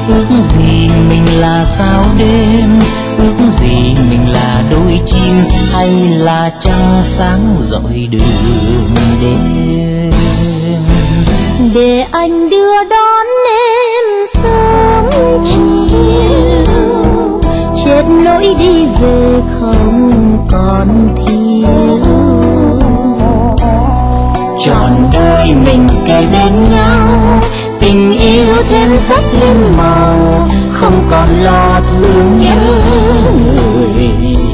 Ước gì mình là sao đêm, ước gì mình là đôi chim, hay là trăng sáng rọi đường đêm. Để anh đưa đón em sớm chiều, chết nỗi đi về không còn thiếu. Trọn đời mình kề bên nhau, tình yêu thêm sắc thêm màu, không còn lo thương nhớ người